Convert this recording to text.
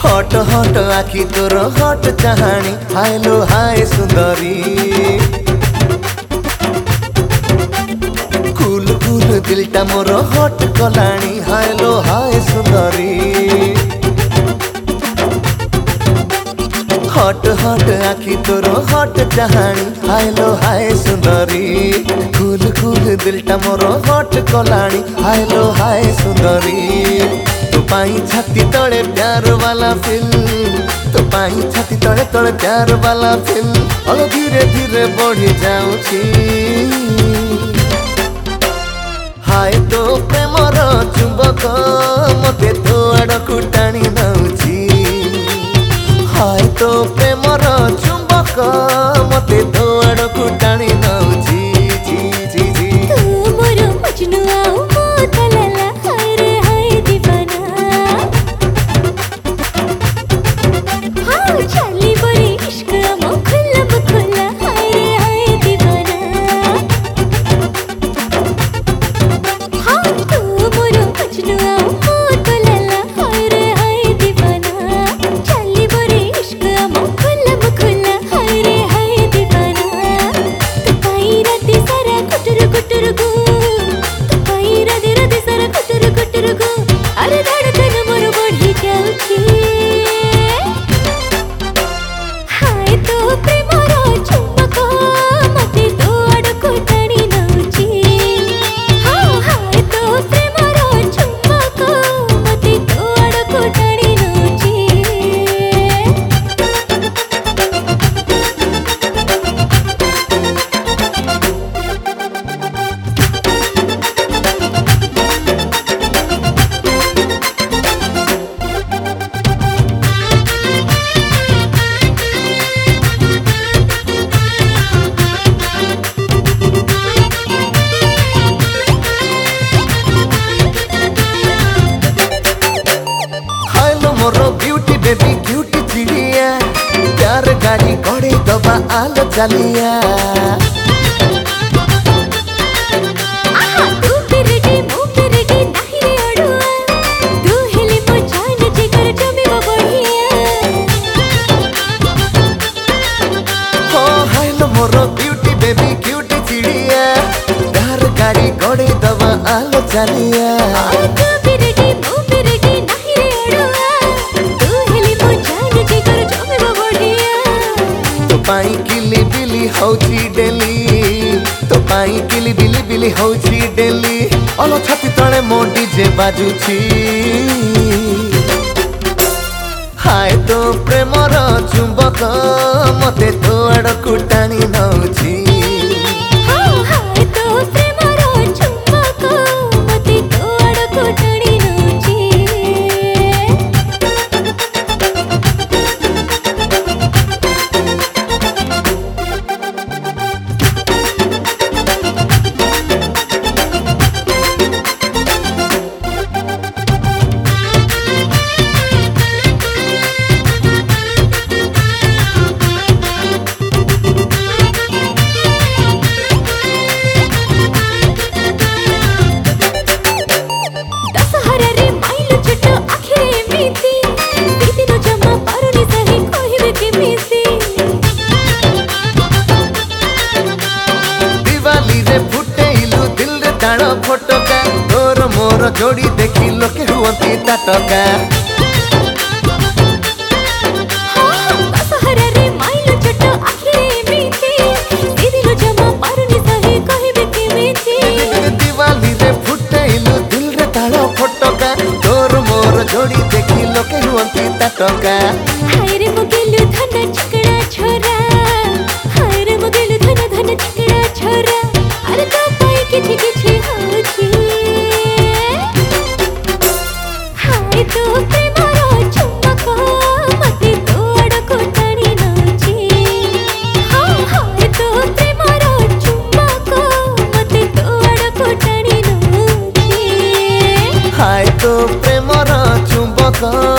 हट हट आखि तोर हट चाहाणी हाय लो हाय सुंदरी कुल कुल दिलटा मोर हट कलाणी हाय लो हाय सुंदरी हट हट आखि तोर हट चाहाणी हाय लो हाय सुंदरी कुल कुल दिलटा मोर हट कलाणी हाय लो हाय सुंदरी तो पाई छाती तले प्यार वाला फिल्म तो पाई छाती तले तले प्यार वाला फिल्म और धीरे धीरे बढ़ी जाऊची हाय तो प्रेमर चुंबक मते तो आड़कू टाणी नउची हाय तो प्रेमर चुंबक मते तो आड़कू टाणी नउची जी जी जी तू मोर मजनू आओ मोतलाला हाय रे हाय दीवाना हाँ चाली बड़ी इश्क मो खुला बखुला हाय रे हाय दीवाना हाँ तू मोर मजनू आओ मोतलाला हाय रे हाय दीवाना चाली बड़ी इश्क मो खुला बखुला हाय रे हाय दीवाना तू पाई राती सारा कुटुर कुटुर गो तू पाई राती राती सारा कुटुर कुटुर गो अरे धड़कन मोर बढ़ी जाउची हाय तो प्रेमर चुंबक मते तो आड़कू टाणी नउची हाँ हाय तो प्रेमर चुंबक मते तो आड़कू टाणी नउची हाय लो मोरो ब्यूटी बेबी क्यूटी चिड़िया प्यार गाड़ी गड़े दबा आलो चलिया आहा तू पिरडी मो पिरडी नाही रे अड़ुआ तू हेले मो जान जिगर जमे बढ़िया हो हाय लो मोरो ब्यूटी बेबी क्यूटी चिड़िया प्यार गाड़ी गड़े दबा आलो चलिया तू पिरडी मो पिरडी नाही रे अड़ुआ तू हेले मो जान जिगर जमे बढ़िया तो पाई किली बिली होची डेली तो पाई किली बिली बिली होची डेली अलो छाती तले मो डीजे बाजुची हाय तो प्रेमर चुंबक मते तो आड़कू टाणी नउची हाँ हाय तो प्रेमर चुंबक मते तो आड़कू टाणी नउची दशहरा रे माइल छुट आखिरे मीती दीदी जमा पारुनी सही कहिबे केमिति दिवाली रे फुटे इलु दिल रे ताण फटका तोर मोर जोड़ी देखी लोके हुअंती ताटका दशहरा रे माइल छुट आखिरे मीती दीदी जमा पारुनी सही कहिबे केमिति दिवाली रे फुटे इलु दिल रे ताण फटका तोर मोर जोड़ी देखी लोके हुअंती ताटका हाय रे मुगेलु धन चिकड़ा छोरा हाय रे मुगेलु धन धन चिकड़ा छोरा अरे तो पाई किछि किछि होछि हाय तो प्रेमर चुंबक मते तो आड़कू टाणी नउची हाँ हाय तो प्रेमर चुंबक मते तो आड़कू टाणी नउची हाय तो प्रेमर चुंबक